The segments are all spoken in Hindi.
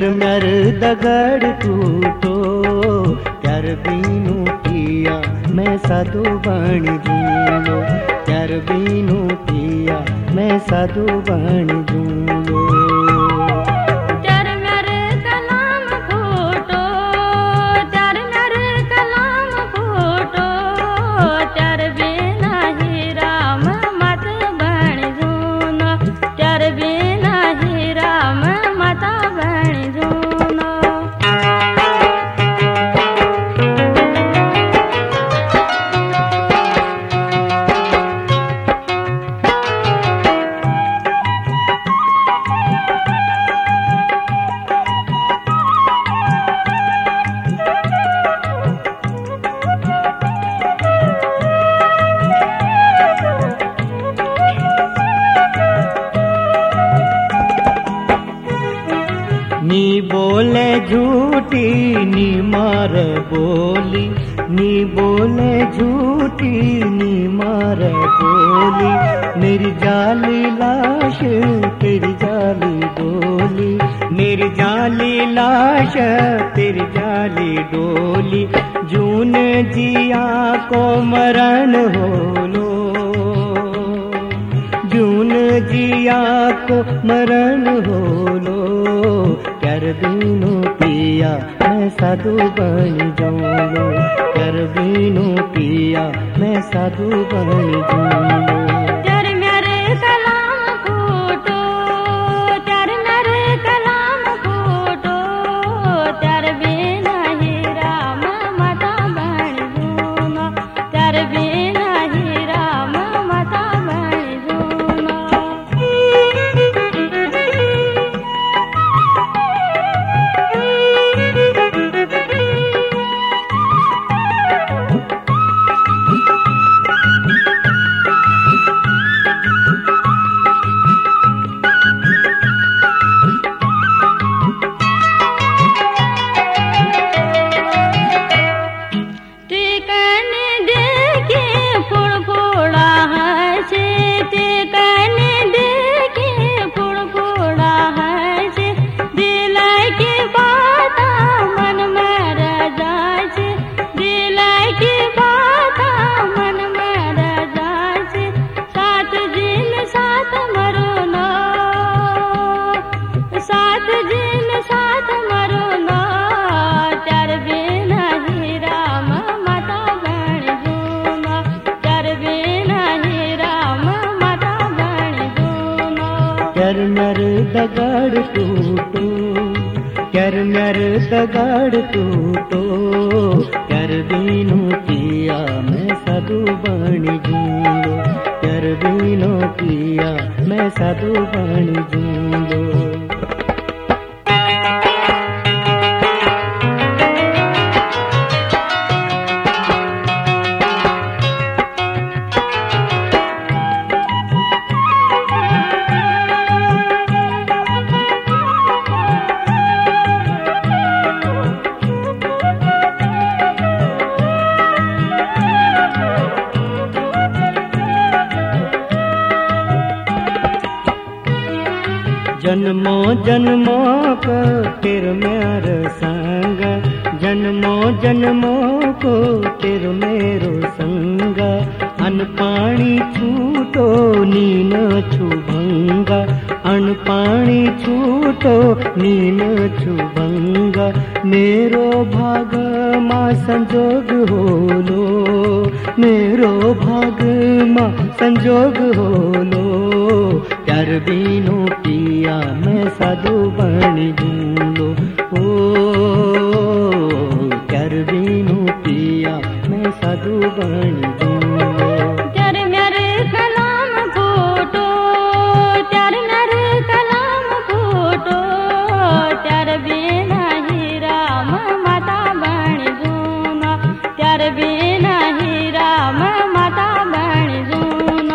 म्यार दगड़ टूटो त्यार बीनू पिया मैं साधु बन जूलो, त्यार बीनू पिया मैं साधु बन जूलो। त्यार म्यार कलाम फूटो, त्यार म्यार कलाम फूटो, त्यार बिना ही राम मत बन जूनो, त्यार बिना ही राम मत बन जूनो। नी बोले झूठी नी मार बोली, नी बोले झूठी नी मार बोली, मेरी जाली लाश तेरी जाली डोली, मेरी जाली लाश तेरी जाली डोली, जून जिया को मरण होलो, जून जिया को मरण होलो। कर बीनू पिया मैं साधु बन जूलो, कर बीनू पिया मैं साधु बन जूलो। त्यार म्यार कलाम फूटो, त्यार म्यार कलाम फूटो, त्यार बिना ही राम मत बन जूनो, त्यार बिना ही राम मत बन जूनो। कर म्यार दगड़ टूटो, कर म्यार दगड़ टूटो, कर बीनू पिया मैं साधु बन जूलो, कर बीनू पिया मैं साधु बन जूलो। जन्मों जन्मों को तेरे म्यार संग, जन्मों जन्मों को तेरे मेरो संग, अन पानी छूटो नीन छुभंगा, अन पानी छूटो नीन छुभंगा, मेरो भाग माँ संजोग होलो, मेरो भाग माँ संजोग होलो। कर बीनू पिया मैं साधु बन जूलो, ओ कर बीनू पिया मैं साधु बन जूलो। त्यार म्यार कलाम फूटो, त्यार म्यार कलाम फूटो, त्यार बिना ही राम मत बन जूनो, त्यार बिना ही राम मत बन जूनो।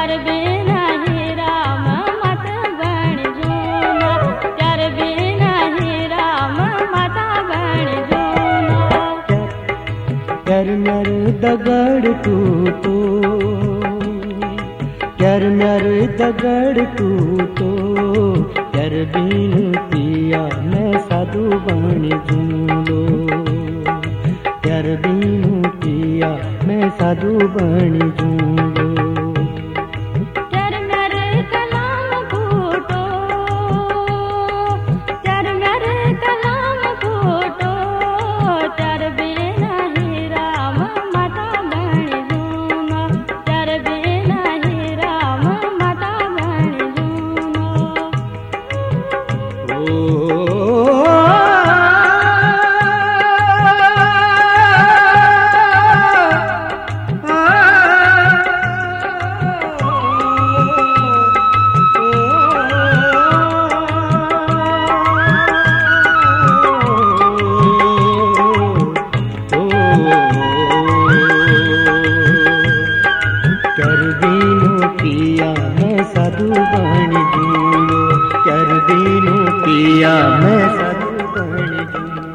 त्यार बिना ही राम मत बन जूना, त्यार बिना ही राम मत बन जूना। प्यार म्यार दगड़ टूटो, प्यार म्यार दगड़ टूटो, प्यार बिन पिया मैं साधु बन जूलो, प्यार बिन पिया मैं साधु बन जूलो। त्यार म्यार कलाम फूटो, त्यार म्यार कलाम फूटो, त्यार बिना ही राम माता बन जूना, त्यार बिना ही राम माता बन जूना। कर दीनो पिया मैं साधु बन जूलो, कर दीनो पिया मैं साधु बन जूलो।